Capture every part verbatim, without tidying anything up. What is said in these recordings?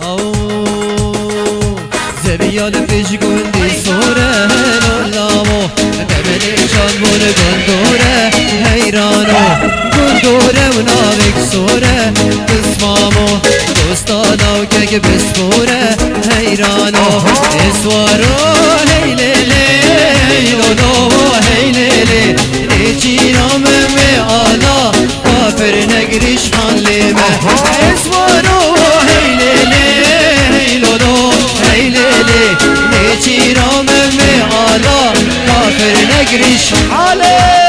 زبیال پیش گندی سوره لولامو دبلی شان بول گندوره حیرانو گندوره و ناوک سوره بسمامو دوستانو که بسپوره حیرانو اسوارو هیلیلی هیلولو هیلیلی نیچینام می آلا کافر نگریش حالیمه اسوارو هیلیلی هیلولو هیلیلی نیچینام می آلا کافر نگریش حالیمه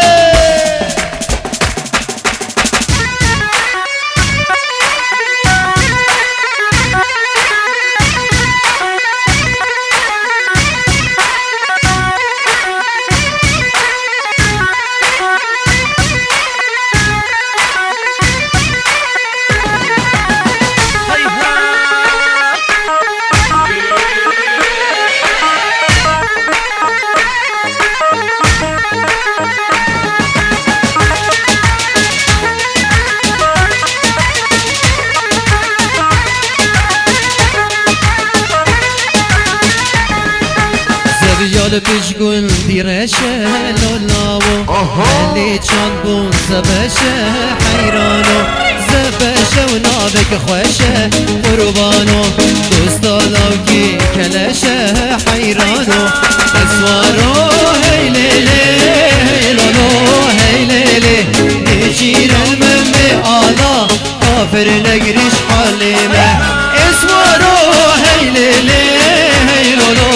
یال پیش گل دیرشه لولاو علی چند بون زبشه حیرانو زبشه و نابک خوشه قربانو دوستانو کی کلشه حیرانو اسوارو هیلیلی هیلانو هیلیلی نیچیرم می آلا کافر نگریش حالیمه اسوارو هیلیلی هیلانو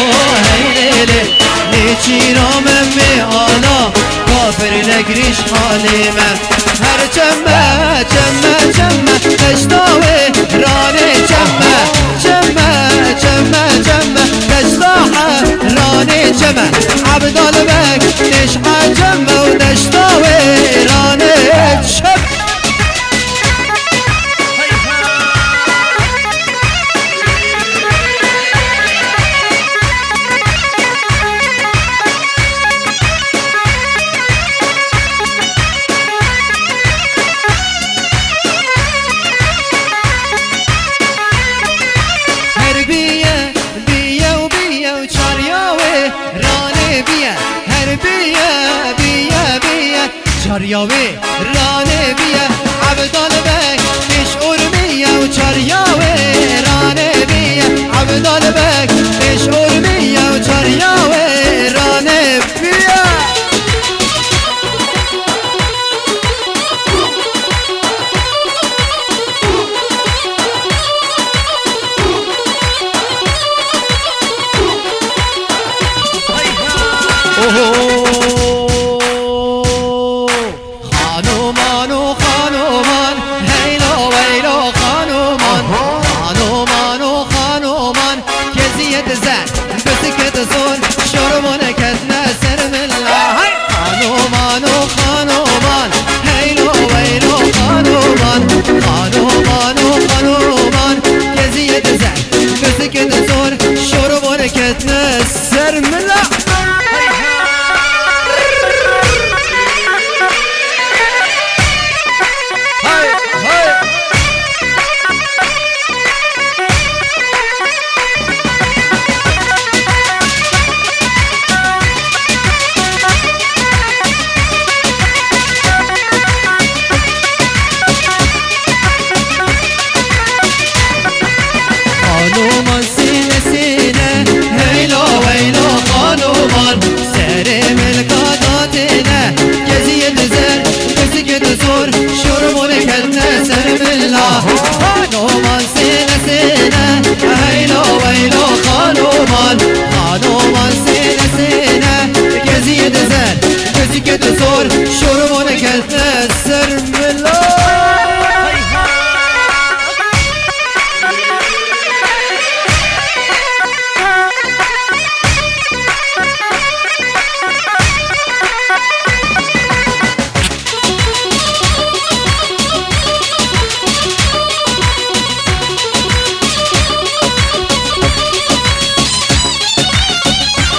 نیچیرام می آلا کافر نگریش حالیمه هر چمه چمه چمه تشتاوی رانه چمه چمه چمه چمه تشتاحه رانه چمه عبدال بک نشحه چمه و تشتاوی رانه چمه چاریاوی رانه بیه عبدال بک پیش ارمیه و چاریاوی رانه بیه عبدال بک پیش ارمیه و چاریاوی رانه بیه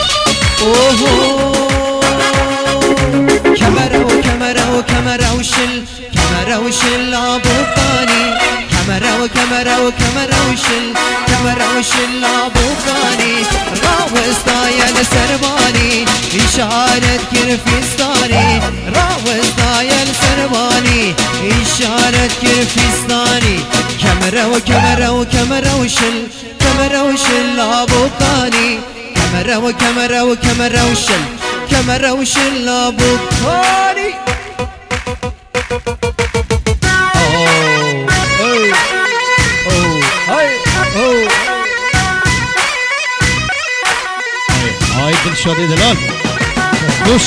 كمره وكمره وكمره وشل كمرة وكمرة وشل كمرة وشل أبوكاني راوستايا لسرباني إشارة كرفستاني راوستايا لسرباني إشارة كرفستاني كمرة وكمرة وكمرة وشل كمرة وشل أبوكاني كمرة وكمرة وكمرة وشل كمرة وشل أبوكاني هاي دلشاد دلال دوش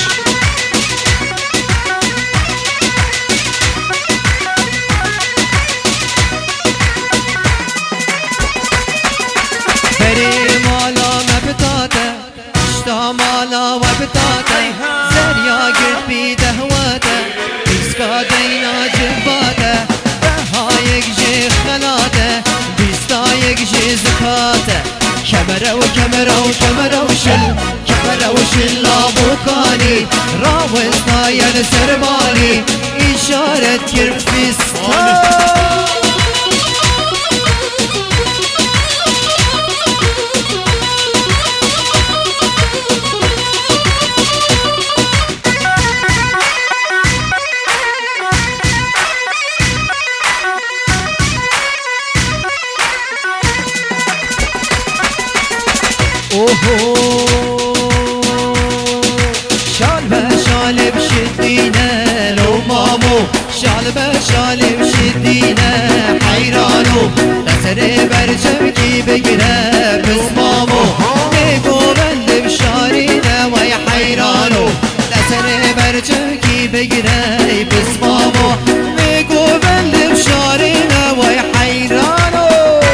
بري مالا مبتاته اشتا مالا وبتاته زريا قلت بيدهواته بيسكا دينا جباته بهايك جي خلاته بيستايك جي زكاته كمرة وكمرة وكمرة وشل كمرة وشل أبوكاني راوستايا لسرباني إشارة كرفستاني اوهو شالبه شالب شدينا لو مامو شالبه شالب شدينا حيرانو لسر برجم كي بقره بس مامو نيقو بند بشارينا وي حيرانو لسر برجم كي بقره بس مامو نيقو بند بشارينا وي حيرانو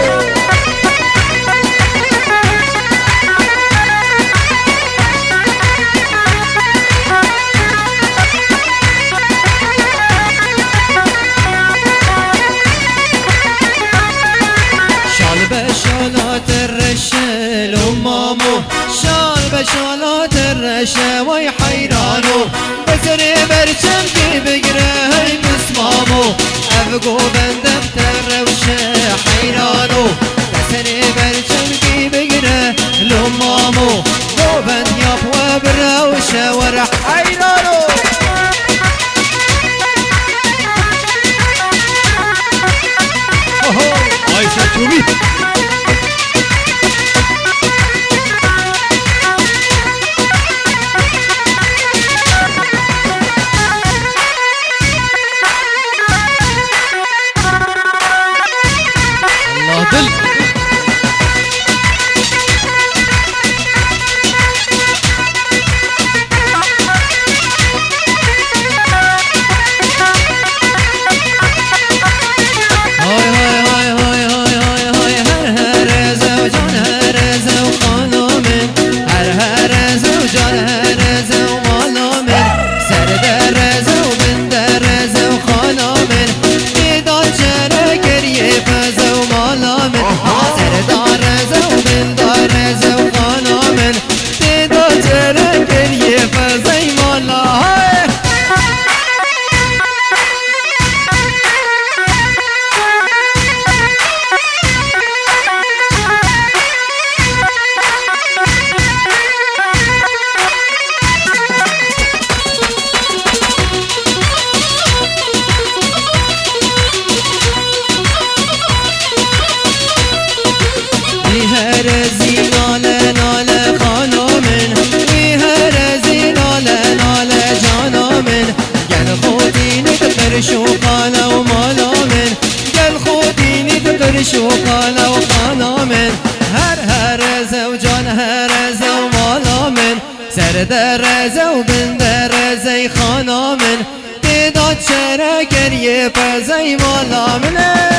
شالات الرشة لمامو شال بشالات الرشة وي حيرانو بسري برشم كي بقره هاي بسمامو افقو بندم تروشة حيرانو بسري برشم كي بقره لمامو قو بند ياب وبروشة ورح حيرانو هاي ساتومي دل شو قالوا مالا من قال خوديني تقر شو قالوا قالا من هر هر زوجان هر زو مالا من سر در زو بن در زي خانا من تداد شركر يبزي مالا من